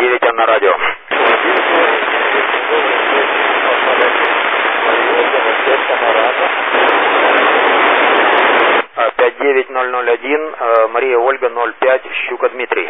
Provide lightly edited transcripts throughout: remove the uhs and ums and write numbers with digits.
9 Анна Радио. 59001, Мария Ольга 05, Щука Дмитрий.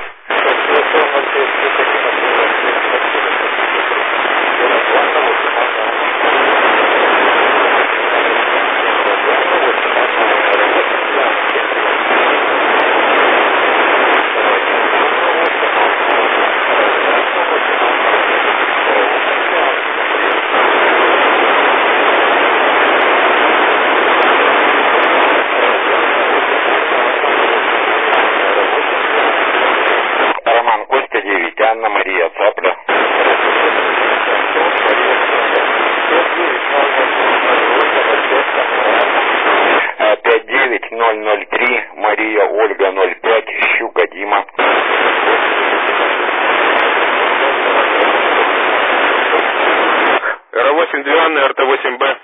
Анна Мария Цапля. 59003, Мария Ольга 05, Щука Дима. Р8 2 Анны, РТ8Б.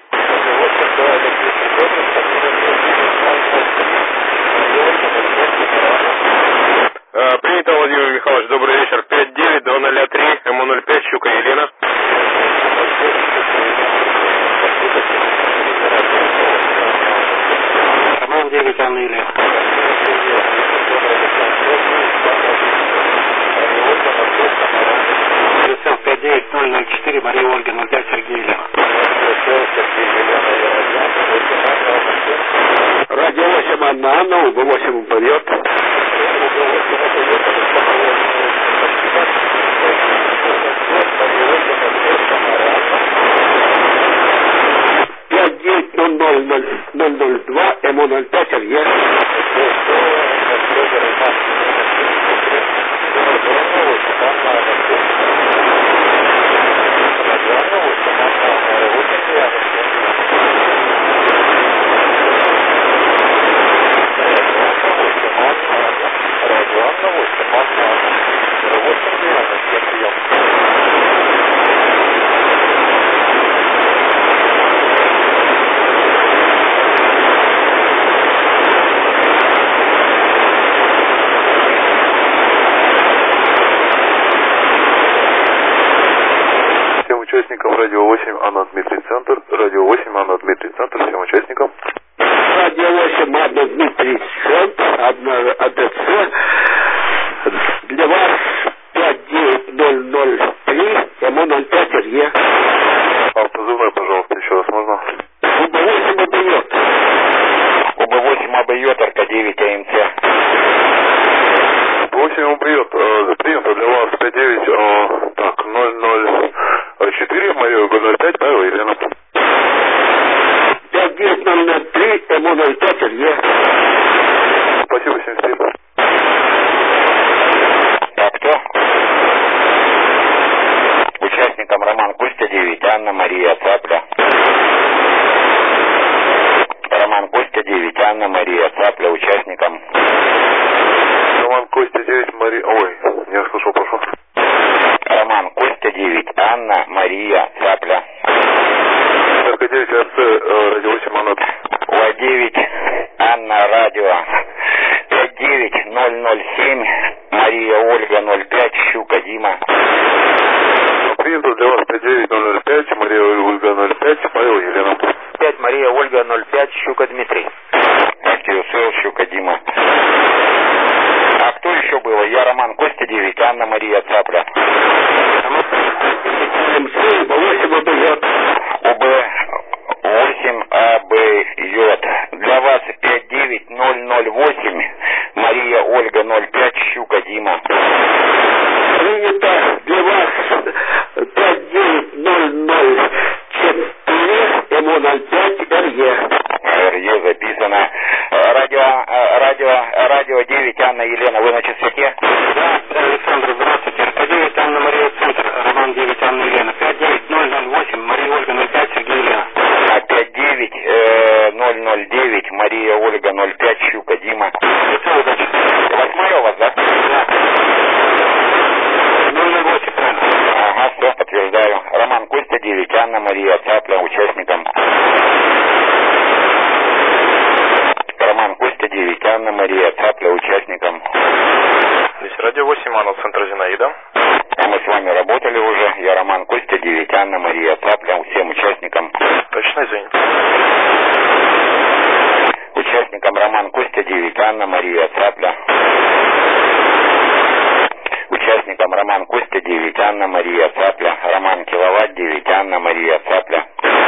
Принято, Владимир Михайлович, добрый вечер. 59203, МУ05, Щука Елена. Роман 9, Анна Елена. 59004, Мария Ольга 05, Сергей Елена. Радио 8 Анна Анна, УБ8 поет. 5900002, МУ05, Сергей. Участникам радио 8 Анна Дмитрий Центр. Радио 8 Анна Дмитрий Центр. Всем участникам. Радио 8 Анна Дмитрий Центр. АДЦ. Для вас 59003, МУ05, Сергей. Позывной, пожалуйста, еще раз можно? УБ8 обает. УБ8 обает, РК9 АМЦ. 8 обает. Принято для вас 59, так, 004, Мария Ольга 05, Павел Елена. 59003, МУ05, Сергей. Спасибо, 73. Так, кто? Участникам Роман Костя 9, Анна Мария Цапля. Роман Костя 9, Анна Мария Цапля, участникам. Роман Костя 9, Мария... Ой, не слышал, прошу. Роман Костя 9, Анна Мария Цапля. РК9, РЦ, радио 8 Анна. О9, Анна Радио. 59007, Мария Ольга 05, Щука Дима. Принято для вас 59005, Мария Ольга 05, Павел Елена. 5 Мария Ольга 05, Щука Дмитрий. Активсел, Щука Дима. А кто еще было? Я Роман Костя 9, Анна Мария Цапля. УБ8 обает. УБ8 обает. Для вас 59008, Мария Ольга 05, Щука Дима. Принято для вас 59004, МУ05, РЕ. РЕ записано. Радио 9, Анна Елена, вы на частоте? Да, Александр, здравствуйте. РК9, Анна Мария Центр, Роман 9, Анна Елена. 59008, Мария Ольга 05, Сергей Елена. 59009, Мария Ольга 05, Щука Дима. Восьмая у вас, да? Да. 008, правильно. Ага, все, подтверждаю. Роман Костя 9, Анна Мария Цапля, участникам. Роман Костя 9, Анна Мария Цапля, участникам. Здесь радио 8 Анна, Центр Зинаида. А мы с вами работали уже. Я Роман, Костя, 9, Анна, Мария, Цапля. Всем участникам. Точно, извините. Участникам Роман, Костя, 9, Анна, Мария, Цапля. Участникам Роман, Костя, 9, Анна, Мария, Цапля. Роман, Киловатт, 9, Анна, Мария, Цапля.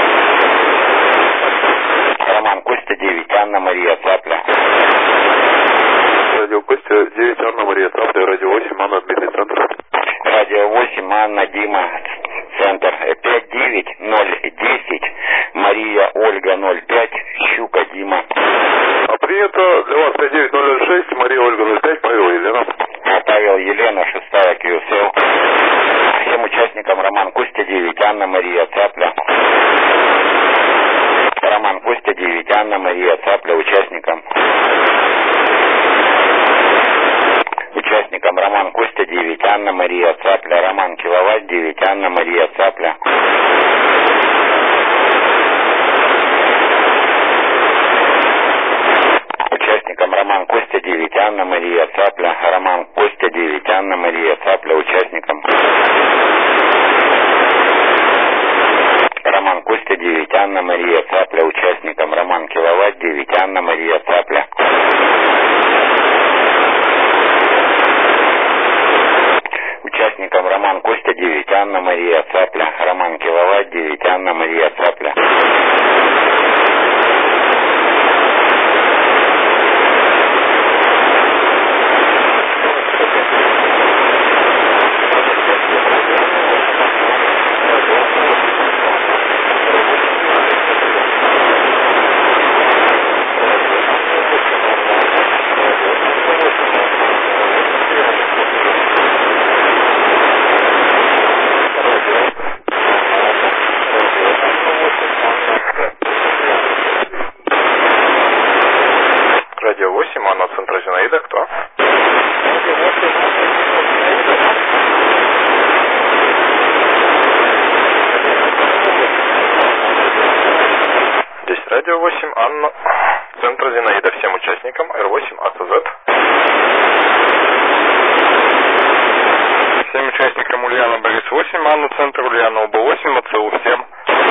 Роман, Костя, 9, Анна, Мария, Цапля. Радио Костя, 9, Анна, Мария, Цапля. Радио 8, Анна, Дмитрий, центр. Радио 8, Анна, Дима, центр. 59010. Мария, Ольга, 05. Щука, Дима. А принято для вас 59006. Мария, Ольга, 05. Павел, Елена. Павел, Елена, 6-я QSL. Всем участникам Роман, Костя, 9, Анна, Мария, Цапля. Роман, Костя, 9, Анна, Мария, Цапля. Участникам. Участникам Роман, Костя, 9, Анна, Мария, Цапля. Роман, Киловатт, 9, Анна, Мария, Цапля. Участникам Роман, Костя, 9, Анна, Мария, Цапля. Роман, Костя, 9, Анна, Мария, Цапля. Участникам. Роман, Костя, 9, Анна, Мария, Цапля. Участникам. Роман, Киловатт, 9, Анна, Мария, Цапля. Участникам Роман, Костя, 9, Анна, Мария, Цапля. Роман, Киловатт, 9, Анна, Мария, Цапля. Радио 8, Анна, центр Зинаида, кто? Здесь Радио 8, Анна, центр Зинаида. Всем участникам R8 АЦЗ. Всем участникам Ульяна, Борис 8, Анна, центр Ульяна, ОБ 8, АЦУ всем.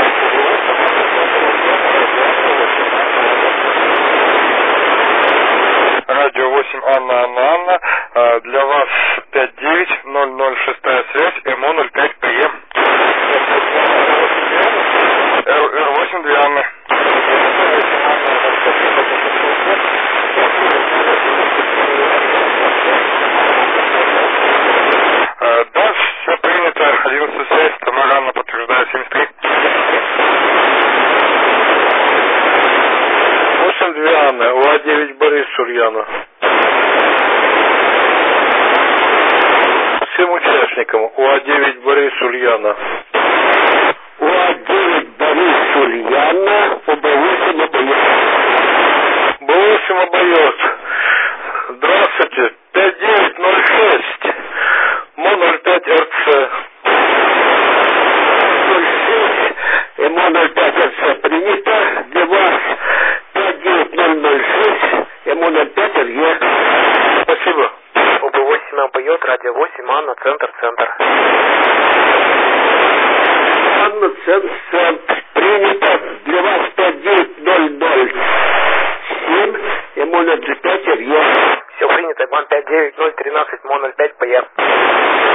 Радио 8, Анна, для вас 5900, связь, МО 05 ПЕ. Р8, 2 Анны. Да, все принято, 11 связь, Тамара Анна, подтверждаю, 73. 8-2 Анны, УА-9 Борис Ульяна. Всем участникам УА-9 Борис Ульяна. УА-9 Борис Ульяна, ОБ-8 обоет. Б8 обоет. Здравствуйте, 5906, МО-05 РЦ. 06, МО-05 РЦ принято. Для вас 59006, МО-05 РЕ. Спасибо. ОБ-8 обоет, радио 8, Анна, центр. Анна, центр принято. Для вас 59007, МО-05 РЕ. Все принято, МАН 59013, МО 05 ПЕ.